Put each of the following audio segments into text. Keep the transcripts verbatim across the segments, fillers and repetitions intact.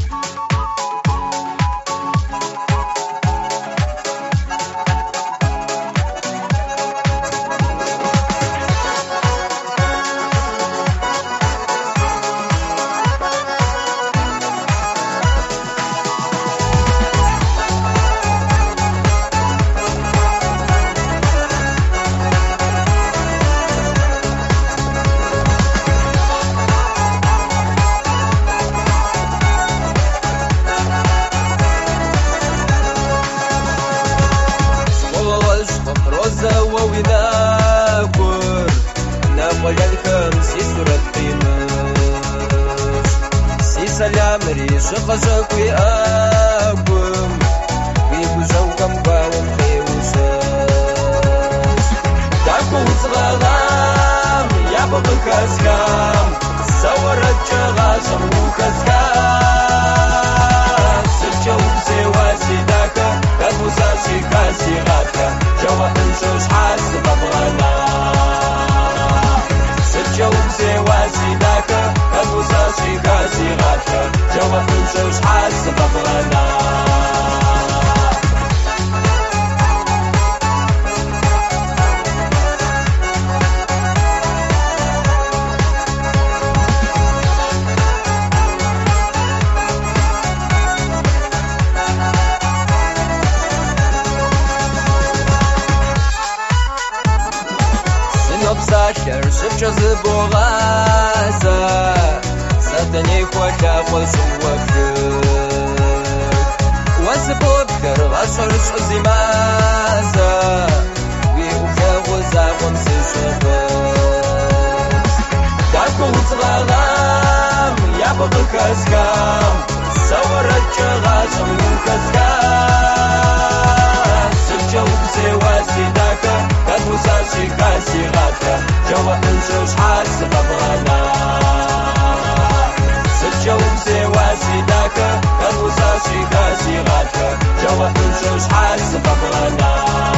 ويناكر ناقل الكم سيسر القيمس سيس العمري شخصك ويأكم ويبوزوكم باوم خيوسس داكو صغام يابق كاسكام سورت شغاسم وكاسكام سجو سواسي داكا كالمساسي كاسي غاكا جوا انسوس حاسب ابغانا سجو سواسي داكا كالمساسي كاسي غاكا جوا انسوس حاسب ابغانا Сахар шепча забугаса Сатани хваля хвасум вакрык Васы попкар васорс озимаса Ви ухягу загон сишабас Даку уцлагам ябагы казгам Саварат чагасам юказгам Сыча укзе васи дака Кадмусаси каси гатка جوا انسوس حاسب ابغانا سجو بسواسي داكا كالوساسي كاسي غاتكا جوا انسوس حاسب ابغانا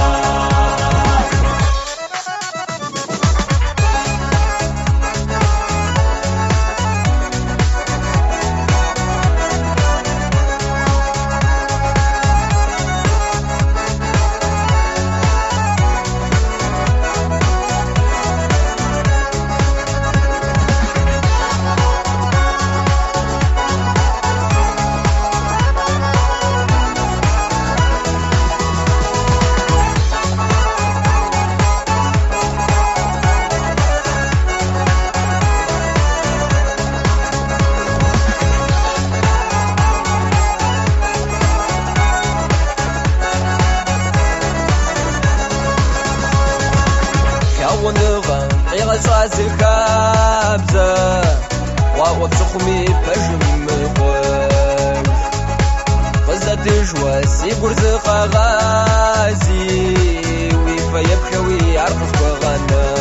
ونغم قيغة شوازي خابزة واغوب شخمي بجمي مقوش غزة جواسي برزق غازي ويفا يبكوي عرفت وغنى